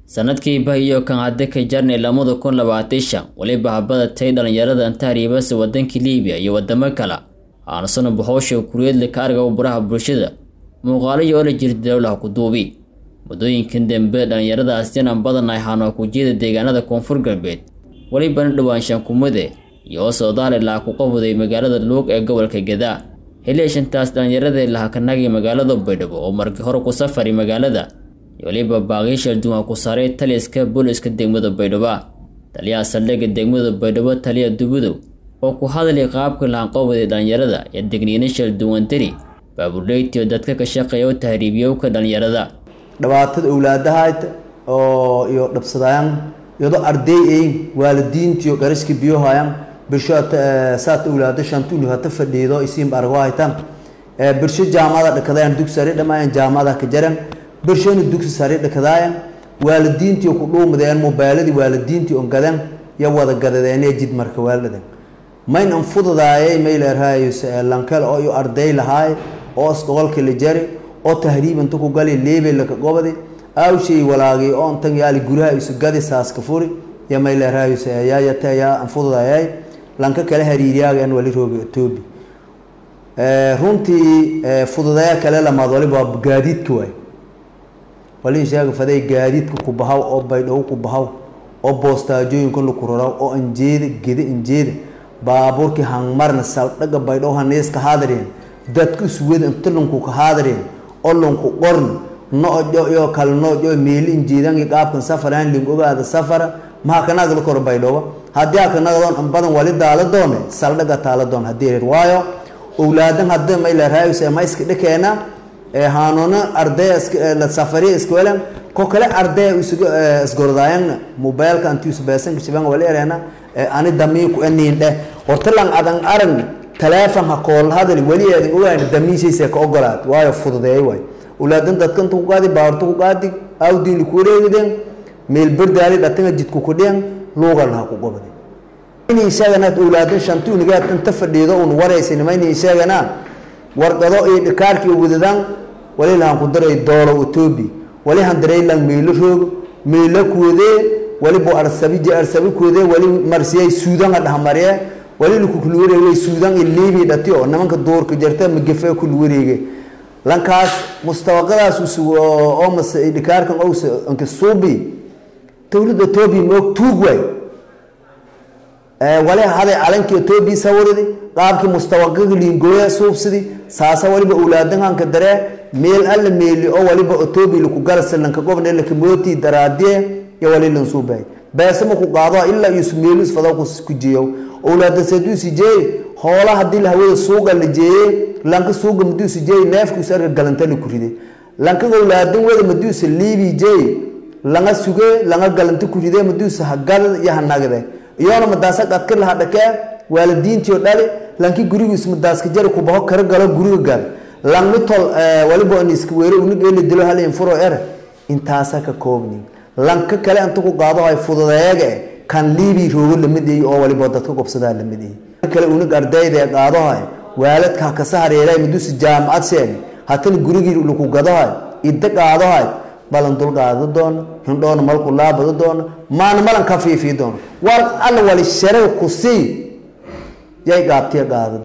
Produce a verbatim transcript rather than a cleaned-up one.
sanadkii bahiyo kan hadda ka jarnay lamada kun labaatan iyo shan waliba habada tay dhalinyarada Antaaribas wadankii Liibiya iyo wadamo kale aan sano bohosho kuriyad la kaarga u baraha bulshada muuqaalo iyo la jirtay dawladaha ku duubi wadooyinkan dambe dhalinyarada asina badan ay hano ku jeeda deegaanada koonfur galbeed waliba dhawaanshan kumade iyo soo daalay la ku qabwaday magaalada Luuq ee gobolka Gadaa heleeshantaas dhalinyarada la kanagay magaalada Baydhabo oo markii hore ku safari magaalada waliba baaqiisha duwan ku saaray taliska booliska degmada Baydhabo taliya saldhigga degmada Baydhabo taliya Dubudow oo ku hadalay qaabka la qabwaday dhalinyarada ee degniinashal duwan tiri baabuleeytiyo dadka ka shaqeeyo tahriibiyowka dhalinyarada dhawaatada awlaadaha oo iyo dhabsadayaan iyadoo arday ay waalidiintiyo gariski biyo hayaan bishaata saat awlaada shantuuni hata fadhiido isiin bargo haytaan ee birsho jaamada dhakadaan dugsari dhamaan jaamada ka jaran birshana dugsi sare dhakadaan waalidiintiyo ku dhuumadeen mobiladi waalidiintii on gadan ya wada gadadeen jid marka waalidan mayn an fududaayay meelarahay lankal oo iyo arday lahaay oo isqolka la jari oo tahriib inta ku gali leebel ka gobadi aw shay walaagay oo tan yaali guraha isu gadi saas ka furi ya meelarahay ya ya taya an fududaayay lanka kale hariiriyaaga an wali rooga Itoobi ee runtii fududaaya kale la madwali baa gaadiidka way wali sheeg faday gaadiidka ku bahaw oo Baydhabo ku bahaw oo boostaajoyinka lu kuraro oo anjeeda gida anjeeda baaburki hangmarna saldhaga Baydhabo hanees ka haadareen dadku suwada inta lunku ka haadareen oo lunku qorn noojo iyo kal noojo meel injeedan qaabkan safaraan ling ogaada safara ma kana gal kor Baydhabo hadii ka naqdon badan wali daala doone saldhaga taala doon hadii waayo awlaadan hadda ma ila raayay ma iska dhakeena ee haanona arday la safari iskoolan ko kale arday isgordaayan mobilka anti usbaasan kisban wali ereena ani dami ku aniinde hortalan adan aran telefoon ha kool hadal wali adan ogaan damiishiisa ka ogolaad waayo fududeey way ulaadan dadkan tu qaadi baartu ku qaadi awdiin ku wareegden meel bardaali dhatan jidku ku dheen loogan ha ku gobday inay sheegana ulaadan shantuuniga inta fadhiido oo waraysan ma inay sheegana warqado ay dhikaarkii wadadaan wali la ku daray doolo Itoobi wali han daray lang meelo roog meelo kuwade wali bo arsabi je arsabi kuwade wali marsiyay Suudan dhaxmaree wali lu ku luureeyay Suudan Liibi dhati oo nimanka doorka jirta ma gafay ku luureeyay lankaas mustawaqadaas oo mas dhikaarkan oo anka suubi dawladda Itoobi mo tuugway ee wali hada calanka Itoobi sawiradi qaabkii mustawaqada liingooya suubsidi saasa waliba awlaadan ka daree meel alla meel oo waliba Itoobi ku garsan ka gobnay la kamooti daraadee iyo wali lan suubay baasama ku qaado illa ismeel isfada ku jiyo awlaada saduusi jeey hoola hadii la hawada suuqa la jeeyay lanka suuqa maduusi jeey neefku sarga galanta la ku riday lanka awlaadan wada maduusi Liibi jeey langa suge langa galanta ku riday maduusi hagal iyo hanagade iyona madaasa qadka la hadhaka waalidiintiyo dhali lanki gurigiis madaas ka jar ku baho kar galo guriga gal lang mitol waliba in isku weero uu geeli dilo hal in furo er intaasa ka koobni lanka kale inta ku qaado ay fududeeyay kan Liibi roogo lamidii oo waliba dadka gobsada lamidii kale uu ardayda qaado ay waalidka ka saareeray midus jaamacad seen hatan gurigii lagu gado ay idda qaado ay balan dul qaado doon hindhoon malku laabado doon maan malan ka fiifi doon wal alla wali sharay ku si yay gaabtiya qaado